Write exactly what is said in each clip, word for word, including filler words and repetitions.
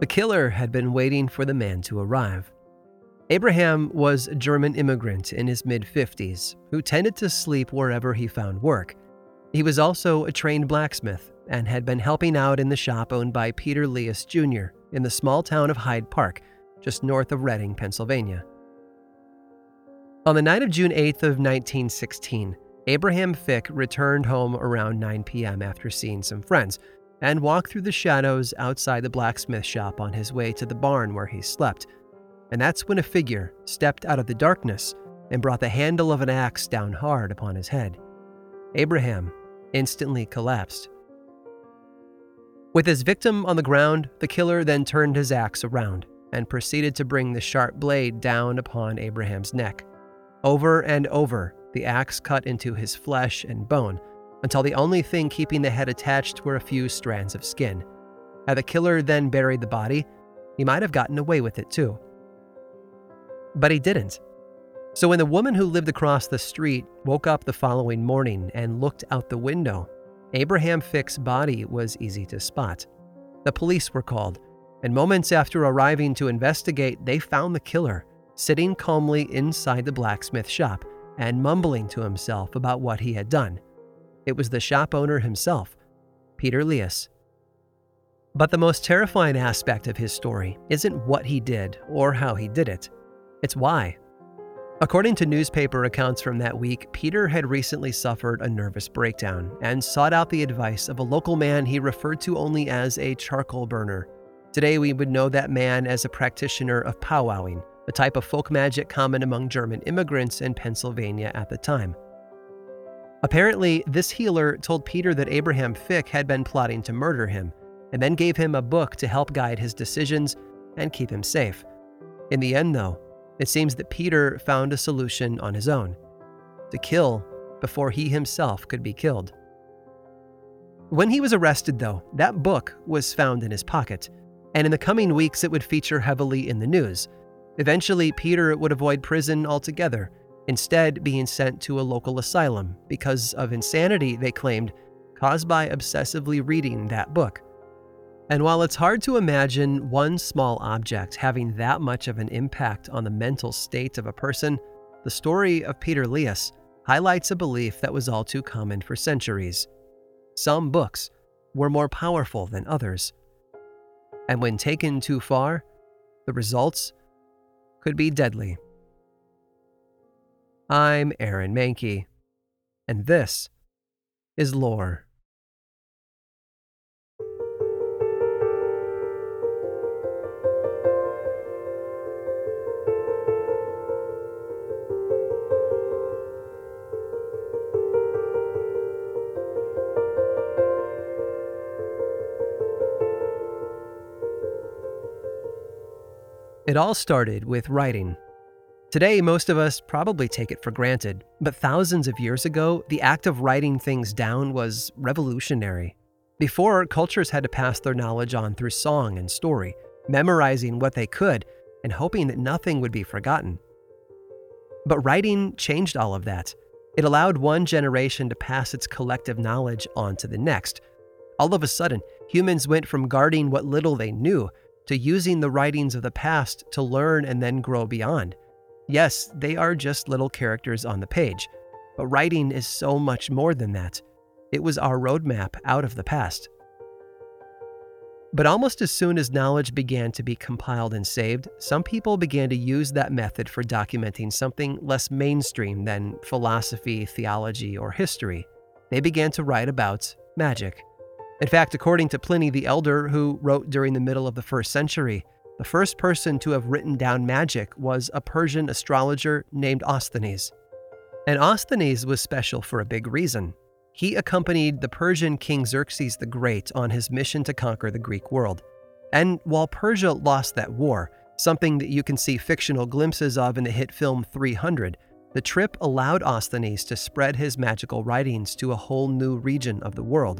The killer had been waiting for the man to arrive. Abraham was a German immigrant in his mid-fifties who tended to sleep wherever he found work. He was also a trained blacksmith and had been helping out in the shop owned by Peter Leas Junior in the small town of Hyde Park, just north of Reading, Pennsylvania. On the night of June eighth of nineteen sixteen, Abraham Fick returned home around nine p.m. after seeing some friends and walked through the shadows outside the blacksmith shop on his way to the barn where he slept. And that's when a figure stepped out of the darkness and brought the handle of an axe down hard upon his head. Abraham instantly collapsed. With his victim on the ground, the killer then turned his axe around and proceeded to bring the sharp blade down upon Abraham's neck. Over and over, the axe cut into his flesh and bone until the only thing keeping the head attached were a few strands of skin. Had the killer then buried the body, he might have gotten away with it too. But he didn't. So when the woman who lived across the street woke up the following morning and looked out the window, Abraham Fick's body was easy to spot. The police were called, and moments after arriving to investigate, they found the killer sitting calmly inside the blacksmith shop and mumbling to himself about what he had done. It was the shop owner himself, Peter Leas. But the most terrifying aspect of his story isn't what he did or how he did it. It's why. According to newspaper accounts from that week, Peter had recently suffered a nervous breakdown and sought out the advice of a local man he referred to only as a charcoal burner. Today we would know that man as a practitioner of powwowing, a type of folk magic common among German immigrants in Pennsylvania at the time. Apparently, this healer told Peter that Abraham Fick had been plotting to murder him, and then gave him a book to help guide his decisions and keep him safe. In the end, though, it seems that Peter found a solution on his own: to kill before he himself could be killed. When he was arrested, though, that book was found in his pocket, and in the coming weeks it would feature heavily in the news. Eventually, Peter would avoid prison altogether, instead being sent to a local asylum because of insanity, they claimed, caused by obsessively reading that book. And while it's hard to imagine one small object having that much of an impact on the mental state of a person, the story of Peter Leas highlights a belief that was all too common for centuries. Some books were more powerful than others. And when taken too far, the results could be deadly. I'm Aaron Mahnke, and this is Lore. It all started with writing. Today, most of us probably take it for granted, but thousands of years ago, the act of writing things down was revolutionary. Before, cultures had to pass their knowledge on through song and story, memorizing what they could and hoping that nothing would be forgotten. But writing changed all of that. It allowed one generation to pass its collective knowledge on to the next. All of a sudden, humans went from guarding what little they knew to using the writings of the past to learn and then grow beyond. Yes, they are just little characters on the page, but writing is so much more than that. It was our roadmap out of the past. But almost as soon as knowledge began to be compiled and saved, some people began to use that method for documenting something less mainstream than philosophy, theology, or history. They began to write about magic. In fact, according to Pliny the Elder, who wrote during the middle of the first century, the first person to have written down magic was a Persian astrologer named Osthenes. And Osthenes was special for a big reason. He accompanied the Persian king Xerxes the Great on his mission to conquer the Greek world. And while Persia lost that war, something that you can see fictional glimpses of in the hit film three hundred, the trip allowed Osthenes to spread his magical writings to a whole new region of the world.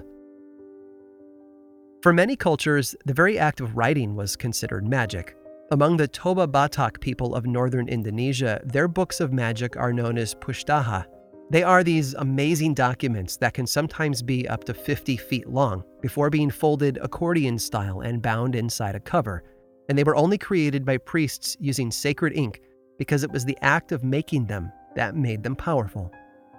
For many cultures, the very act of writing was considered magic. Among the Toba Batak people of northern Indonesia, their books of magic are known as pustaha. They are these amazing documents that can sometimes be up to fifty feet long before being folded accordion style and bound inside a cover, and they were only created by priests using sacred ink because it was the act of making them that made them powerful.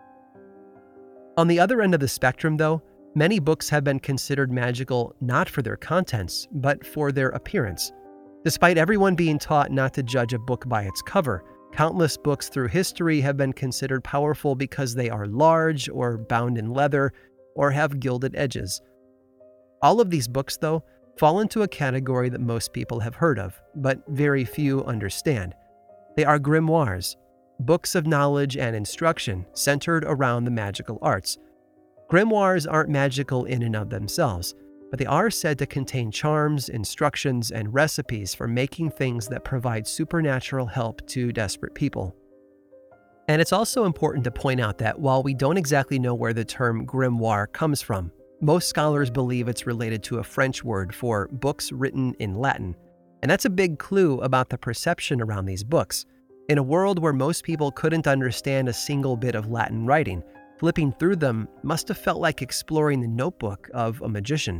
On the other end of the spectrum, though, many books have been considered magical not for their contents, but for their appearance. Despite everyone being taught not to judge a book by its cover, countless books through history have been considered powerful because they are large or bound in leather or have gilded edges. All of these books, though, fall into a category that most people have heard of, but very few understand. They are grimoires, books of knowledge and instruction centered around the magical arts. Grimoires aren't magical in and of themselves, but they are said to contain charms, instructions, and recipes for making things that provide supernatural help to desperate people. And it's also important to point out that while we don't exactly know where the term grimoire comes from, most scholars believe it's related to a French word for books written in Latin. And that's a big clue about the perception around these books. In a world where most people couldn't understand a single bit of Latin writing, flipping through them must have felt like exploring the notebook of a magician.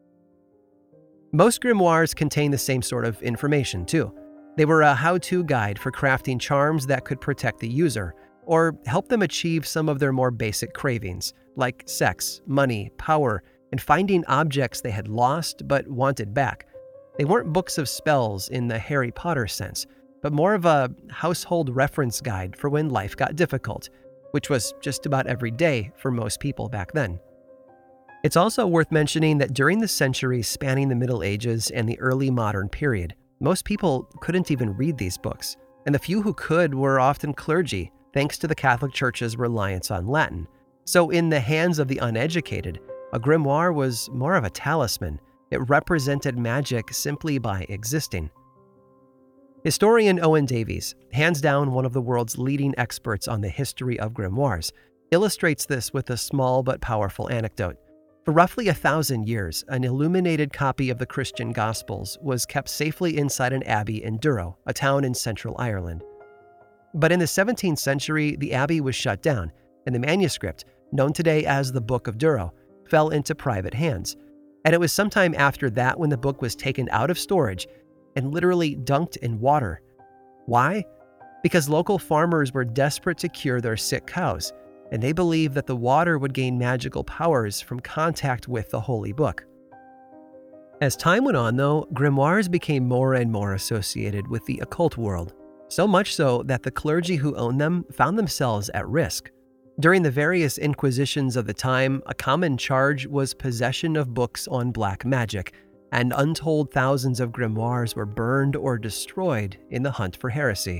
Most grimoires contain the same sort of information, too. They were a how-to guide for crafting charms that could protect the user, or help them achieve some of their more basic cravings, like sex, money, power, and finding objects they had lost but wanted back. They weren't books of spells in the Harry Potter sense, but more of a household reference guide for when life got difficult, which was just about every day for most people back then. It's also worth mentioning that during the centuries spanning the Middle Ages and the early modern period, most people couldn't even read these books, and the few who could were often clergy, thanks to the Catholic Church's reliance on Latin. So in the hands of the uneducated, a grimoire was more of a talisman. It represented magic simply by existing. Historian Owen Davies, hands down one of the world's leading experts on the history of grimoires, illustrates this with a small but powerful anecdote. For roughly a thousand years, an illuminated copy of the Christian Gospels was kept safely inside an abbey in Durrow, a town in central Ireland. But in the seventeenth century, the abbey was shut down, and the manuscript, known today as the Book of Durrow, fell into private hands. And it was sometime after that when the book was taken out of storage and literally dunked in water. Why? Because local farmers were desperate to cure their sick cows, and they believed that the water would gain magical powers from contact with the holy book. As time went on, though, grimoires became more and more associated with the occult world, so much so that the clergy who owned them found themselves at risk. During the various inquisitions of the time, a common charge was possession of books on black magic, and untold thousands of grimoires were burned or destroyed in the hunt for heresy.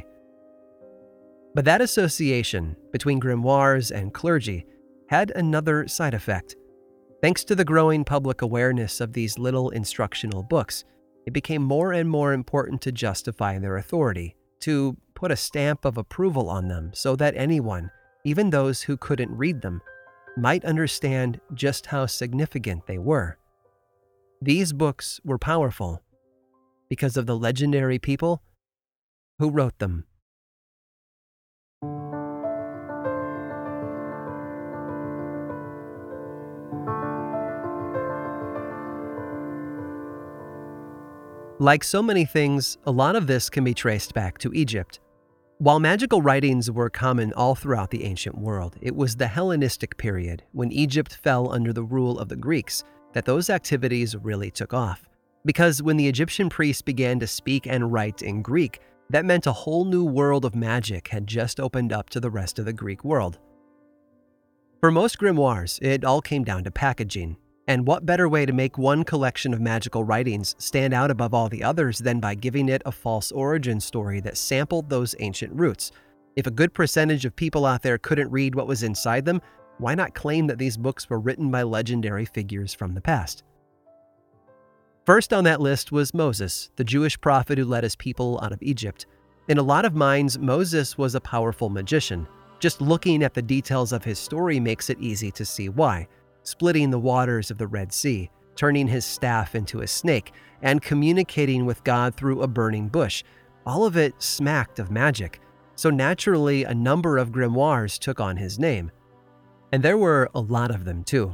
But that association between grimoires and clergy had another side effect. Thanks to the growing public awareness of these little instructional books, it became more and more important to justify their authority, to put a stamp of approval on them so that anyone, even those who couldn't read them, might understand just how significant they were. These books were powerful because of the legendary people who wrote them. Like so many things, a lot of this can be traced back to Egypt. While magical writings were common all throughout the ancient world, it was the Hellenistic period, when Egypt fell under the rule of the Greeks, that those activities really took off. Because when the Egyptian priests began to speak and write in Greek, that meant a whole new world of magic had just opened up to the rest of the Greek world. For most grimoires, it all came down to packaging. And what better way to make one collection of magical writings stand out above all the others than by giving it a false origin story that sampled those ancient roots? If a good percentage of people out there couldn't read what was inside them, why not claim that these books were written by legendary figures from the past? First on that list was Moses, the Jewish prophet who led his people out of Egypt. In a lot of minds, Moses was a powerful magician. Just looking at the details of his story makes it easy to see why. Splitting the waters of the Red Sea, turning his staff into a snake, and communicating with God through a burning bush. All of it smacked of magic, so naturally a number of grimoires took on his name. And there were a lot of them too.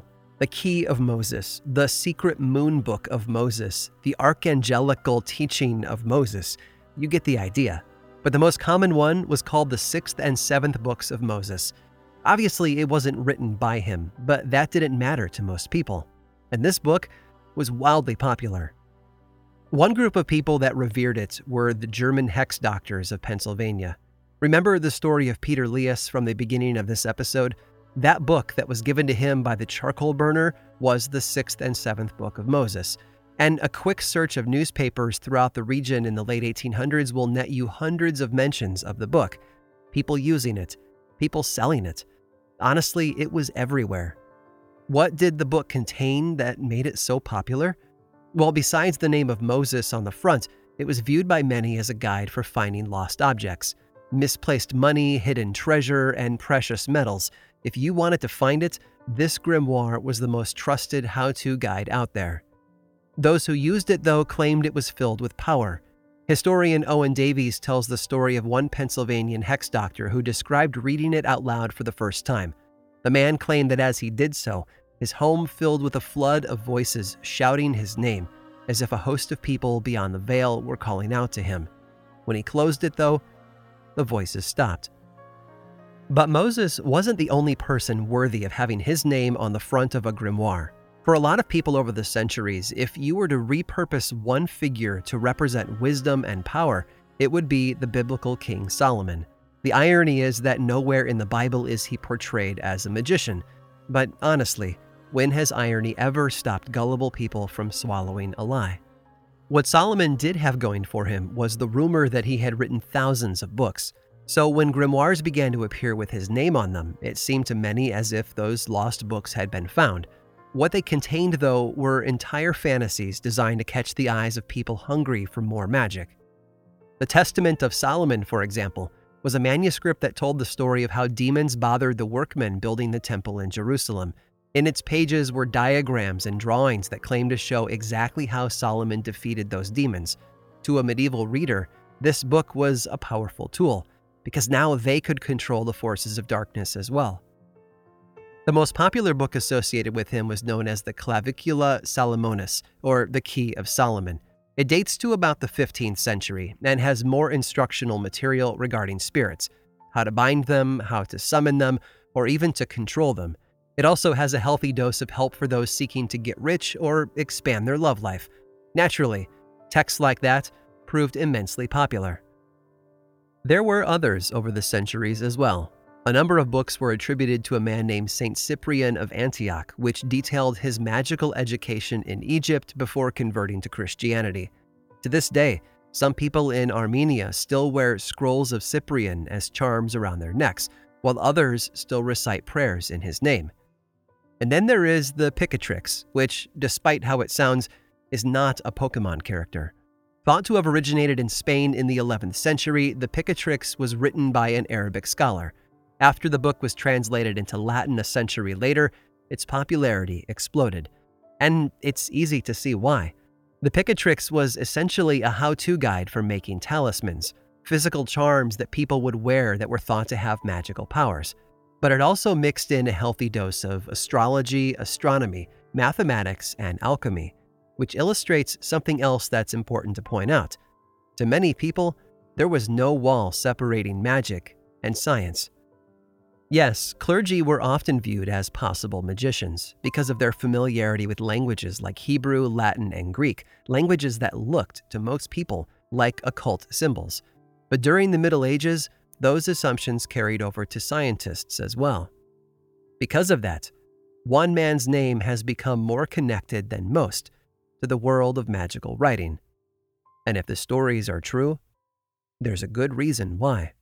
The Key of Moses, the secret moon book of Moses, the archangelical teaching of Moses. You get the idea. But the most common one was called the Sixth and Seventh Books of Moses. Obviously, it wasn't written by him, but that didn't matter to most people. And this book was wildly popular. One group of people that revered it were the German hex doctors of Pennsylvania. Remember the story of Peter Leas from the beginning of this episode? That book that was given to him by the charcoal burner was the Sixth and Seventh Book of Moses. And a quick search of newspapers throughout the region in the late eighteen hundreds will net you hundreds of mentions of the book. People using it, people selling it. Honestly, it was everywhere. What did the book contain that made it so popular? Well, besides the name of Moses on the front, it was viewed by many as a guide for finding lost objects, misplaced money, hidden treasure, and precious metals. If you wanted to find it, this grimoire was the most trusted how-to guide out there. Those who used it, though, claimed it was filled with power. Historian Owen Davies tells the story of one Pennsylvanian hex doctor who described reading it out loud for the first time. The man claimed that as he did so, his home filled with a flood of voices shouting his name, as if a host of people beyond the veil were calling out to him. When he closed it, though, the voices stopped. But Moses wasn't the only person worthy of having his name on the front of a grimoire. For a lot of people over the centuries, if you were to repurpose one figure to represent wisdom and power, it would be the biblical King Solomon. The irony is that nowhere in the Bible is he portrayed as a magician. But honestly, when has irony ever stopped gullible people from swallowing a lie? What Solomon did have going for him was the rumor that he had written thousands of books. So when grimoires began to appear with his name on them, it seemed to many as if those lost books had been found. What they contained, though, were entire fantasies designed to catch the eyes of people hungry for more magic. The Testament of Solomon, for example, was a manuscript that told the story of how demons bothered the workmen building the temple in Jerusalem. In its pages were diagrams and drawings that claimed to show exactly how Solomon defeated those demons. To a medieval reader, this book was a powerful tool, because now they could control the forces of darkness as well. The most popular book associated with him was known as the Clavicula Salomonis, or the Key of Solomon. It dates to about the fifteenth century and has more instructional material regarding spirits, how to bind them, how to summon them, or even to control them. It also has a healthy dose of help for those seeking to get rich or expand their love life. Naturally, texts like that proved immensely popular. There were others over the centuries as well. A number of books were attributed to a man named Saint Cyprian of Antioch, which detailed his magical education in Egypt before converting to Christianity. To this day, some people in Armenia still wear scrolls of Cyprian as charms around their necks, while others still recite prayers in his name. And then there is the Picatrix, which, despite how it sounds, is not a Pokemon character. Thought to have originated in Spain in the eleventh century, the Picatrix was written by an Arabic scholar. After the book was translated into Latin a century later, its popularity exploded. And it's easy to see why. The Picatrix was essentially a how-to guide for making talismans, physical charms that people would wear that were thought to have magical powers. But it also mixed in a healthy dose of astrology, astronomy, mathematics, and alchemy, which illustrates something else that's important to point out. To many people, there was no wall separating magic and science. Yes, clergy were often viewed as possible magicians because of their familiarity with languages like Hebrew, Latin, and Greek, languages that looked, to most people, like occult symbols. But during the Middle Ages, those assumptions carried over to scientists as well. Because of that, one man's name has become more connected than most to the world of magical writing. And if the stories are true, there's a good reason why.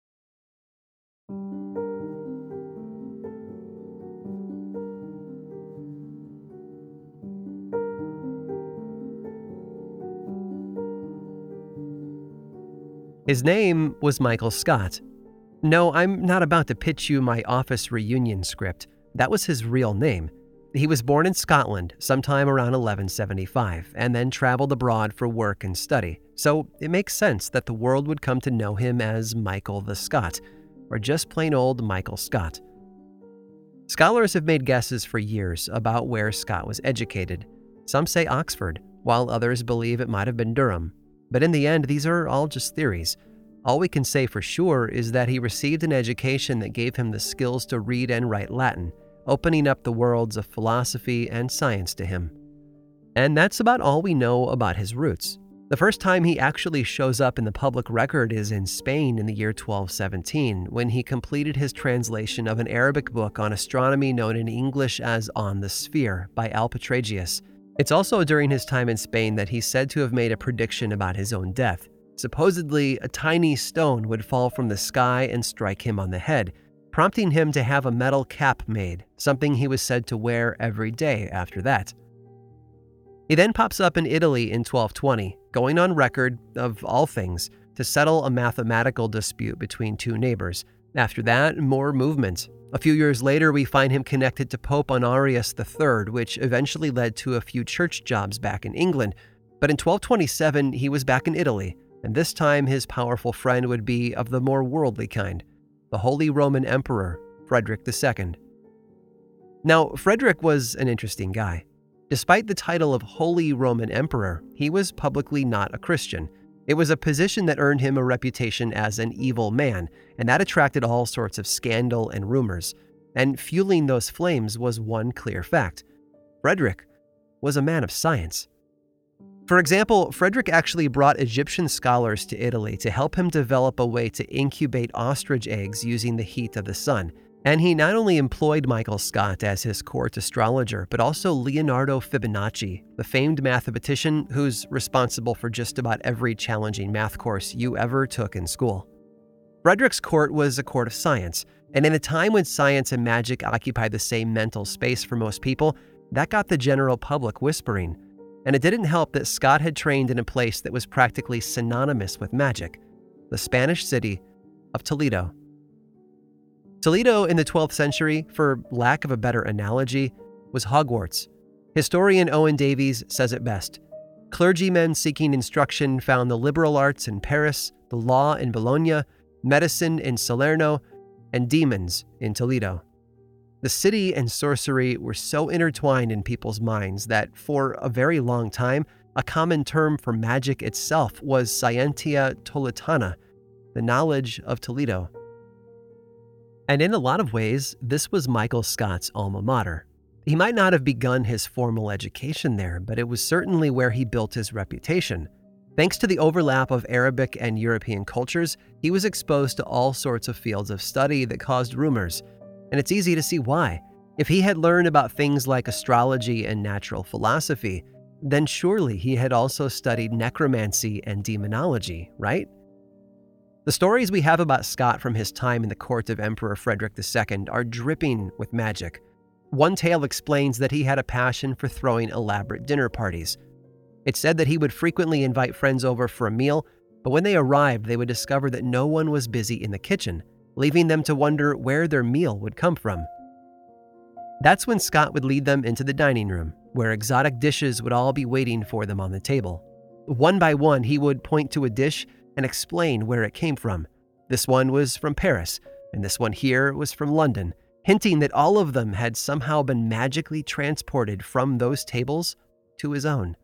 His name was Michael Scott. No, I'm not about to pitch you my office reunion script. That was his real name. He was born in Scotland sometime around eleven seventy-five and then traveled abroad for work and study. So it makes sense that the world would come to know him as Michael the Scot, or just plain old Michael Scott. Scholars have made guesses for years about where Scott was educated. Some say Oxford, while others believe it might have been Durham. But in the end, these are all just theories. All we can say for sure is that he received an education that gave him the skills to read and write Latin, opening up the worlds of philosophy and science to him. And that's about all we know about his roots. The first time he actually shows up in the public record is in Spain in the year twelve seventeen, when he completed his translation of an Arabic book on astronomy known in English as On the Sphere by Alpetragius. It's also during his time in Spain that he's said to have made a prediction about his own death. Supposedly, a tiny stone would fall from the sky and strike him on the head, prompting him to have a metal cap made, something he was said to wear every day after that. He then pops up in Italy in twelve twenty, going on record, of all things, to settle a mathematical dispute between two neighbors. After that, more movement. A few years later, we find him connected to Pope Honorius the third, which eventually led to a few church jobs back in England. But in twelve twenty-seven, he was back in Italy, and this time his powerful friend would be of the more worldly kind, the Holy Roman Emperor, Frederick the Second. Now, Frederick was an interesting guy. Despite the title of Holy Roman Emperor, he was publicly not a Christian. It was a position that earned him a reputation as an evil man, and that attracted all sorts of scandal and rumors. And fueling those flames was one clear fact: Frederick was a man of science. For example, Frederick actually brought Egyptian scholars to Italy to help him develop a way to incubate ostrich eggs using the heat of the sun. And he not only employed Michael Scott as his court astrologer, but also Leonardo Fibonacci, the famed mathematician who's responsible for just about every challenging math course you ever took in school. Frederick's court was a court of science, and in a time when science and magic occupied the same mental space for most people, that got the general public whispering. And it didn't help that Scott had trained in a place that was practically synonymous with magic, the Spanish city of Toledo. Toledo in the twelfth century, for lack of a better analogy, was Hogwarts. Historian Owen Davies says it best: clergymen seeking instruction found the liberal arts in Paris, the law in Bologna, medicine in Salerno, and demons in Toledo. The city and sorcery were so intertwined in people's minds that, for a very long time, a common term for magic itself was Scientia Toletana, the knowledge of Toledo. And in a lot of ways, this was Michael Scott's alma mater. He might not have begun his formal education there, but it was certainly where he built his reputation. Thanks to the overlap of Arabic and European cultures, he was exposed to all sorts of fields of study that caused rumors. And it's easy to see why. If he had learned about things like astrology and natural philosophy, then surely he had also studied necromancy and demonology, right? The stories we have about Scott from his time in the court of Emperor Frederick the Second are dripping with magic. One tale explains that he had a passion for throwing elaborate dinner parties. It's said that he would frequently invite friends over for a meal, but when they arrived, they would discover that no one was busy in the kitchen, leaving them to wonder where their meal would come from. That's when Scott would lead them into the dining room, where exotic dishes would all be waiting for them on the table. One by one, he would point to a dish and explain where it came from. This one was from Paris, and this one here was from London, hinting that all of them had somehow been magically transported from those tables to his own.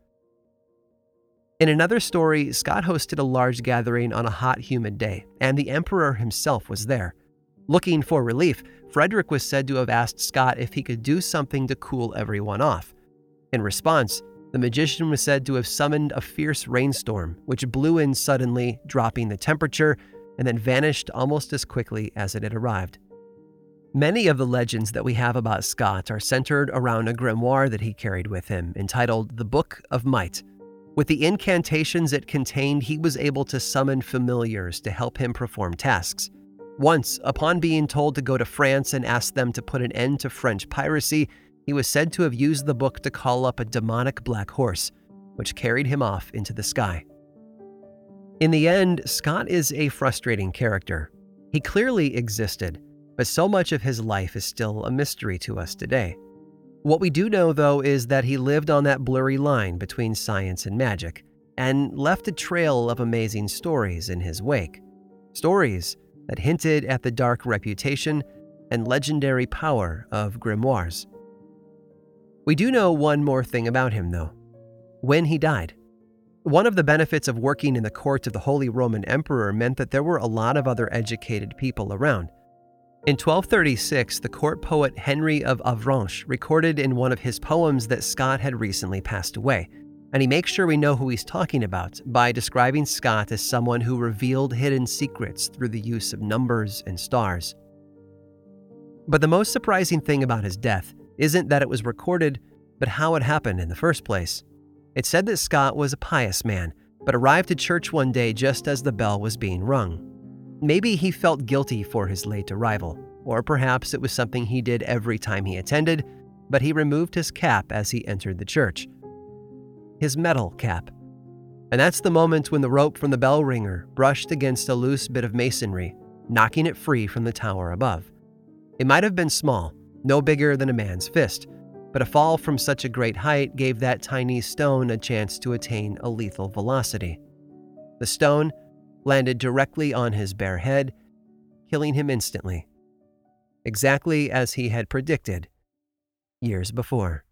In another story, Scott hosted a large gathering on a hot, humid day, and the emperor himself was there. Looking for relief, Frederick was said to have asked Scott if he could do something to cool everyone off. In response, the magician was said to have summoned a fierce rainstorm, which blew in suddenly, dropping the temperature, and then vanished almost as quickly as it had arrived. Many of the legends that we have about Scott are centered around a grimoire that he carried with him, entitled The Book of Might. With the incantations it contained, he was able to summon familiars to help him perform tasks. Once, upon being told to go to France and ask them to put an end to French piracy, he was said to have used the book to call up a demonic black horse, which carried him off into the sky. In the end, Scott is a frustrating character. He clearly existed, but so much of his life is still a mystery to us today. What we do know, though, is that he lived on that blurry line between science and magic, and left a trail of amazing stories in his wake. Stories that hinted at the dark reputation and legendary power of grimoires. We do know one more thing about him, though: when he died. One of the benefits of working in the court of the Holy Roman Emperor meant that there were a lot of other educated people around. In twelve thirty-six, the court poet Henry of Avranches recorded in one of his poems that Scott had recently passed away, and he makes sure we know who he's talking about by describing Scott as someone who revealed hidden secrets through the use of numbers and stars. But the most surprising thing about his death isn't that it was recorded, but how it happened in the first place. It said that Scott was a pious man, but arrived at church one day just as the bell was being rung. Maybe he felt guilty for his late arrival, or perhaps it was something he did every time he attended, but he removed his cap as he entered the church. His metal cap. And that's the moment when the rope from the bell ringer brushed against a loose bit of masonry, knocking it free from the tower above. It might have been small, no bigger than a man's fist, but a fall from such a great height gave that tiny stone a chance to attain a lethal velocity. The stone landed directly on his bare head, killing him instantly, exactly as he had predicted years before.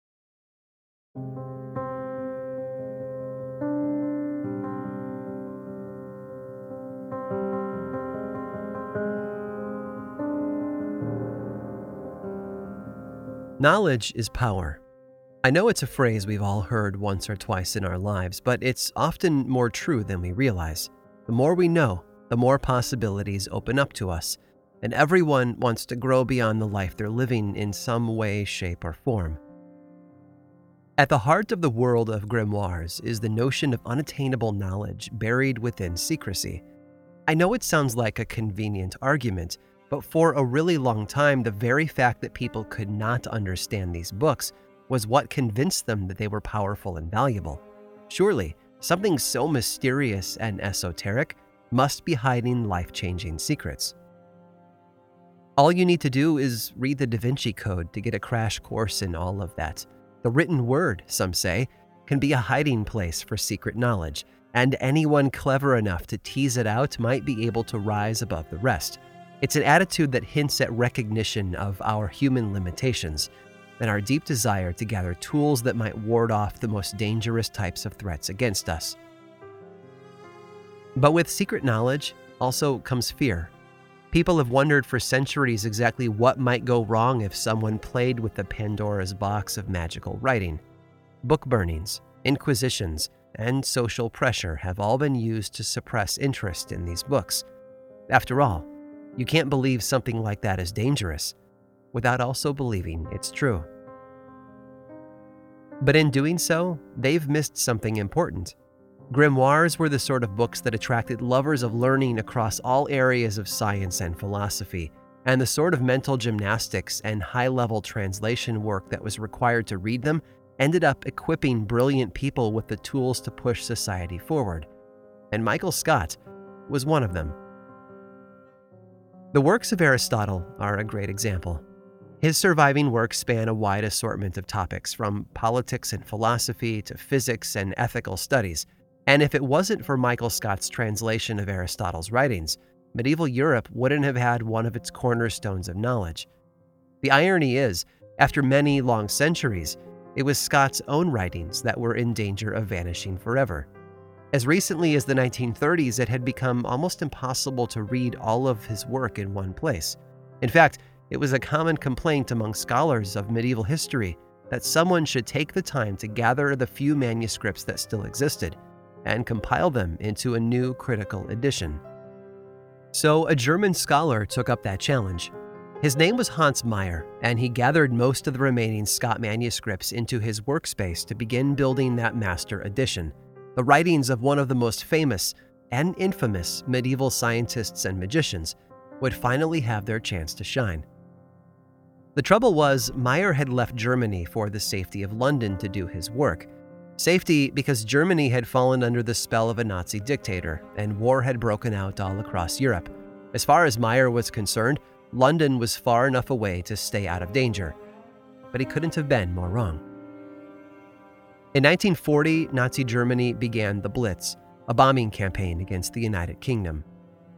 Knowledge is power. I know it's a phrase we've all heard once or twice in our lives, but it's often more true than we realize. The more we know, the more possibilities open up to us, and everyone wants to grow beyond the life they're living in some way, shape, or form. At the heart of the world of grimoires is the notion of unattainable knowledge buried within secrecy. I know it sounds like a convenient argument, but for a really long time, the very fact that people could not understand these books was what convinced them that they were powerful and valuable. Surely, something so mysterious and esoteric must be hiding life-changing secrets. All you need to do is read the Da Vinci Code to get a crash course in all of that. The written word, some say, can be a hiding place for secret knowledge, and anyone clever enough to tease it out might be able to rise above the rest. It's an attitude that hints at recognition of our human limitations and our deep desire to gather tools that might ward off the most dangerous types of threats against us. But with secret knowledge also comes fear. People have wondered for centuries exactly what might go wrong if someone played with the Pandora's box of magical writing. Book burnings, inquisitions, and social pressure have all been used to suppress interest in these books. After all, you can't believe something like that is dangerous without also believing it's true. But in doing so, they've missed something important. Grimoires were the sort of books that attracted lovers of learning across all areas of science and philosophy, and the sort of mental gymnastics and high-level translation work that was required to read them ended up equipping brilliant people with the tools to push society forward. And Michael Scott was one of them. The works of Aristotle are a great example. His surviving works span a wide assortment of topics, from politics and philosophy to physics and ethical studies. And if it wasn't for Michael Scott's translation of Aristotle's writings, medieval Europe wouldn't have had one of its cornerstones of knowledge. The irony is, after many long centuries, it was Scott's own writings that were in danger of vanishing forever. As recently as the nineteen thirties, it had become almost impossible to read all of his work in one place. In fact, it was a common complaint among scholars of medieval history that someone should take the time to gather the few manuscripts that still existed and compile them into a new critical edition. So a German scholar took up that challenge. His name was Hans Meyer, and he gathered most of the remaining Scott manuscripts into his workspace to begin building that master edition. The writings of one of the most famous and infamous medieval scientists and magicians would finally have their chance to shine. The trouble was, Meyer had left Germany for the safety of London to do his work. Safety because Germany had fallen under the spell of a Nazi dictator, and war had broken out all across Europe. As far as Meyer was concerned, London was far enough away to stay out of danger. But he couldn't have been more wrong. In nineteen forty, Nazi Germany began the Blitz, a bombing campaign against the United Kingdom.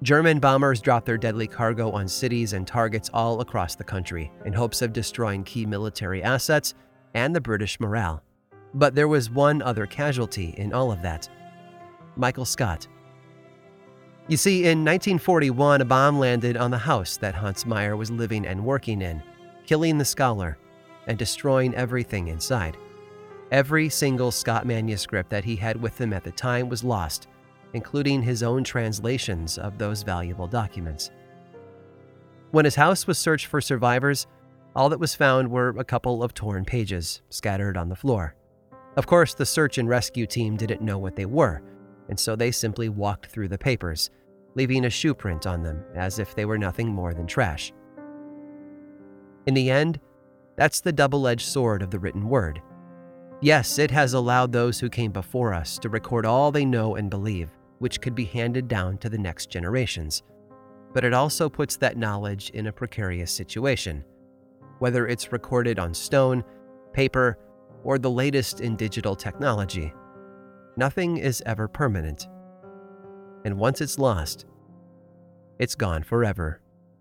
German bombers dropped their deadly cargo on cities and targets all across the country in hopes of destroying key military assets and the British morale. But there was one other casualty in all of that: Michael Scott. You see, in nineteen forty-one, a bomb landed on the house that Hans Meyer was living and working in, killing the scholar and destroying everything inside. Every single Scott manuscript that he had with him at the time was lost, including his own translations of those valuable documents. When his house was searched for survivors, all that was found were a couple of torn pages scattered on the floor. Of course, the search and rescue team didn't know what they were, and so they simply walked through the papers, leaving a shoe print on them as if they were nothing more than trash. In the end, that's the double-edged sword of the written word. Yes, it has allowed those who came before us to record all they know and believe, which could be handed down to the next generations. But it also puts that knowledge in a precarious situation, whether it's recorded on stone, paper, or the latest in digital technology. Nothing is ever permanent. And once it's lost, it's gone forever.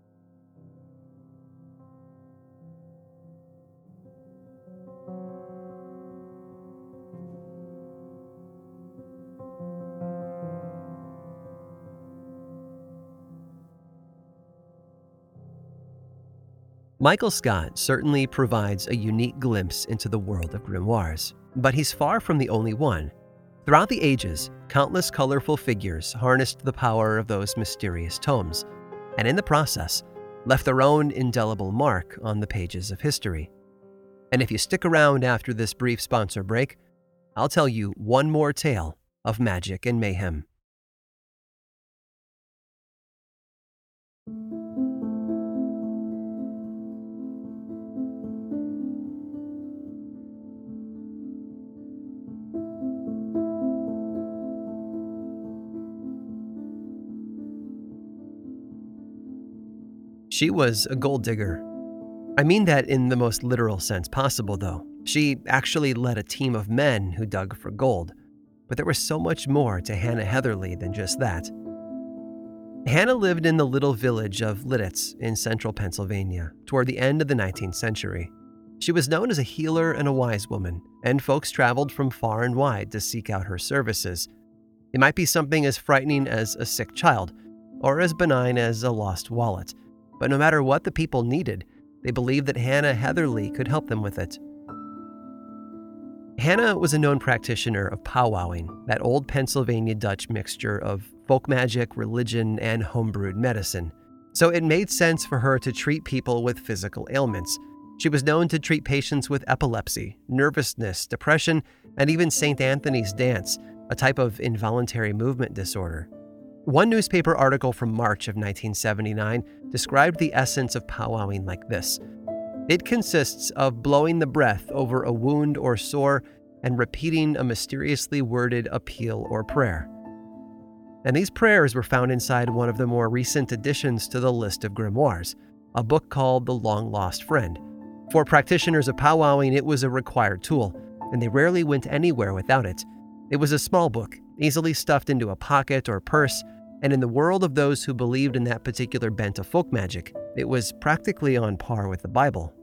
Michael Scott certainly provides a unique glimpse into the world of grimoires, but he's far from the only one. Throughout the ages, countless colorful figures harnessed the power of those mysterious tomes, and in the process, left their own indelible mark on the pages of history. And if you stick around after this brief sponsor break, I'll tell you one more tale of magic and mayhem. She was a gold digger. I mean that in the most literal sense possible, though. She actually led a team of men who dug for gold. But there was so much more to Hannah Heatherly than just that. Hannah lived in the little village of Lititz in central Pennsylvania toward the end of the nineteenth century. She was known as a healer and a wise woman, and folks traveled from far and wide to seek out her services. It might be something as frightening as a sick child, or as benign as a lost wallet. But no matter what the people needed, they believed that Hannah Heatherly could help them with it. Hannah was a known practitioner of powwowing, that old Pennsylvania Dutch mixture of folk magic, religion, and homebrewed medicine. So it made sense for her to treat people with physical ailments. She was known to treat patients with epilepsy, nervousness, depression, and even Saint Anthony's dance, a type of involuntary movement disorder. One newspaper article from March of nineteen seventy-nine described the essence of powwowing like this: "It consists of blowing the breath over a wound or sore and repeating a mysteriously worded appeal or prayer." And these prayers were found inside one of the more recent additions to the list of grimoires, a book called The Long Lost Friend. For practitioners of powwowing, it was a required tool, and they rarely went anywhere without it. It was a small book, easily stuffed into a pocket or purse, and in the world of those who believed in that particular bent of folk magic, it was practically on par with the Bible.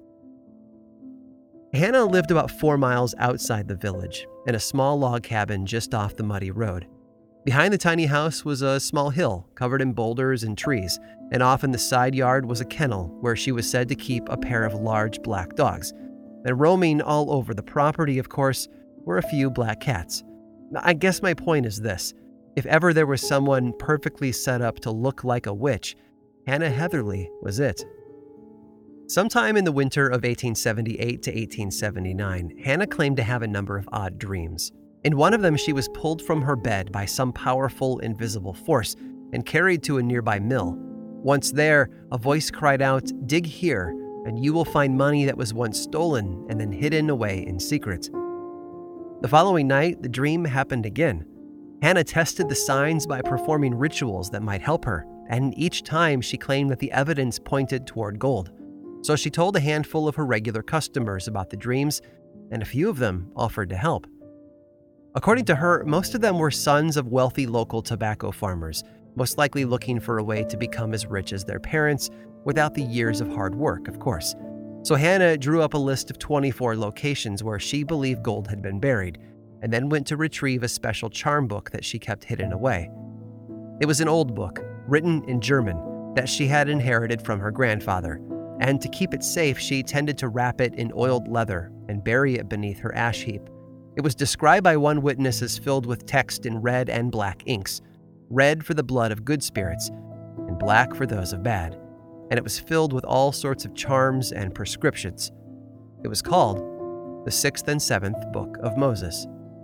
Hannah lived about four miles outside the village, in a small log cabin just off the muddy road. Behind the tiny house was a small hill covered in boulders and trees, and off in the side yard was a kennel where she was said to keep a pair of large black dogs. And roaming all over the property, of course, were a few black cats. I guess my point is this: if ever there was someone perfectly set up to look like a witch, Hannah Heatherly was it. Sometime in the winter of eighteen seventy-eight to eighteen seventy-nine, Hannah claimed to have a number of odd dreams. In one of them, she was pulled from her bed by some powerful, invisible force and carried to a nearby mill. Once there, a voice cried out, "Dig here, and you will find money that was once stolen and then hidden away in secret." The following night, the dream happened again. Hannah tested the signs by performing rituals that might help her, and each time she claimed that the evidence pointed toward gold. So she told a handful of her regular customers about the dreams, and a few of them offered to help. According to her, most of them were sons of wealthy local tobacco farmers most likely looking for a way to become as rich as their parents without the years of hard work, of course. So Hannah drew up a list of twenty-four locations where she believed gold had been buried, and then went to retrieve a special charm book that she kept hidden away. It was an old book, written in German, that she had inherited from her grandfather, and to keep it safe, she tended to wrap it in oiled leather and bury it beneath her ash heap. It was described by one witness as filled with text in red and black inks, red for the blood of good spirits, and black for those of bad, and it was filled with all sorts of charms and prescriptions. It was called the Sixth and Seventh Book of Moses.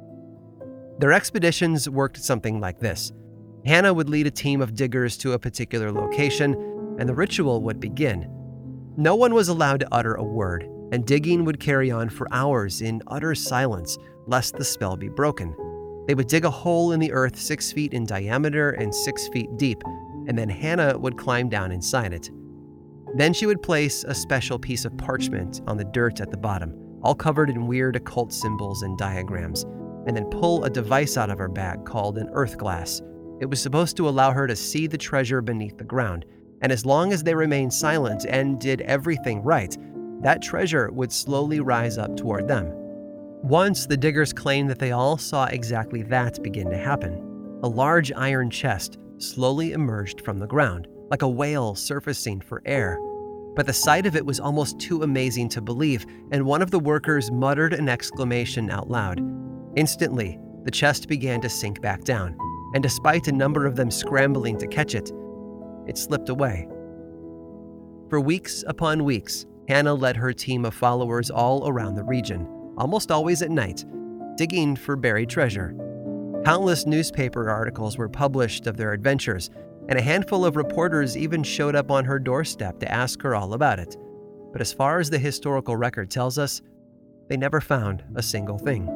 Their expeditions worked something like this. Hannah would lead a team of diggers to a particular location, and the ritual would begin. No one was allowed to utter a word, and digging would carry on for hours in utter silence, lest the spell be broken. They would dig a hole in the earth six feet in diameter and six feet deep, and then Hannah would climb down inside it. Then she would place a special piece of parchment on the dirt at the bottom, all covered in weird occult symbols and diagrams, and then pull a device out of her bag called an earth glass. It was supposed to allow her to see the treasure beneath the ground, and as long as they remained silent and did everything right, that treasure would slowly rise up toward them. Once, the diggers claimed that they all saw exactly that begin to happen. A large iron chest slowly emerged from the ground, like a whale surfacing for air. But the sight of it was almost too amazing to believe, and one of the workers muttered an exclamation out loud. Instantly, the chest began to sink back down, and despite a number of them scrambling to catch it, it slipped away. For weeks upon weeks, Hannah led her team of followers all around the region, almost always at night, digging for buried treasure. Countless newspaper articles were published of their adventures, and a handful of reporters even showed up on her doorstep to ask her all about it. But as far as the historical record tells us, they never found a single thing.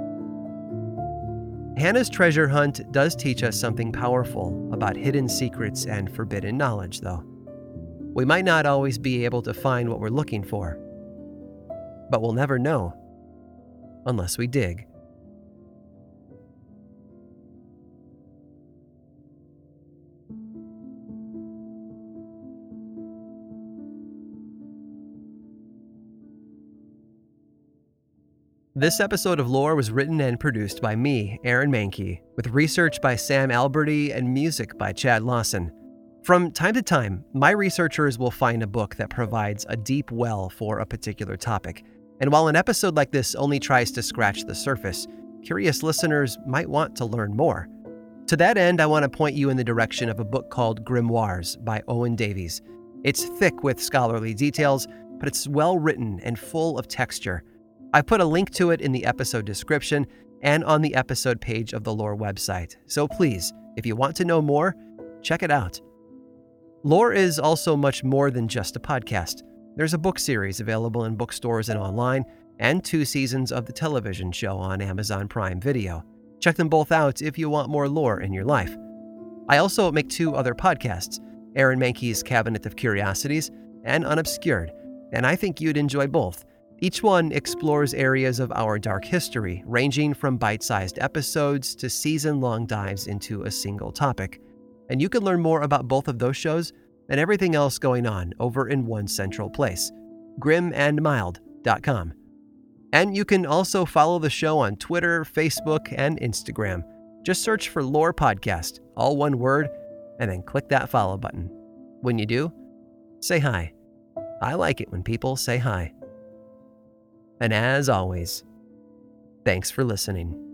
Hannah's treasure hunt does teach us something powerful about hidden secrets and forbidden knowledge, though. We might not always be able to find what we're looking for, but we'll never know unless we dig. This episode of Lore was written and produced by me, Aaron Mahnke, with research by Sam Alberti and music by Chad Lawson. From time to time, my researchers will find a book that provides a deep well for a particular topic. And while an episode like this only tries to scratch the surface, curious listeners might want to learn more. To that end, I want to point you in the direction of a book called Grimoires by Owen Davies. It's thick with scholarly details, but it's well written and full of texture. I've put a link to it in the episode description and on the episode page of the Lore website. So please, if you want to know more, check it out. Lore is also much more than just a podcast. There's a book series available in bookstores and online, and two seasons of the television show on Amazon Prime Video. Check them both out if you want more lore in your life. I also make two other podcasts, Aaron Mahnke's Cabinet of Curiosities and Unobscured, and I think you'd enjoy both. Each one explores areas of our dark history, ranging from bite-sized episodes to season-long dives into a single topic. And you can learn more about both of those shows and everything else going on over in one central place, grim and mild dot com. And you can also follow the show on Twitter, Facebook, and Instagram. Just search for Lore Podcast, all one word, and then click that follow button. When you do, say hi. I like it when people say hi. And as always, thanks for listening.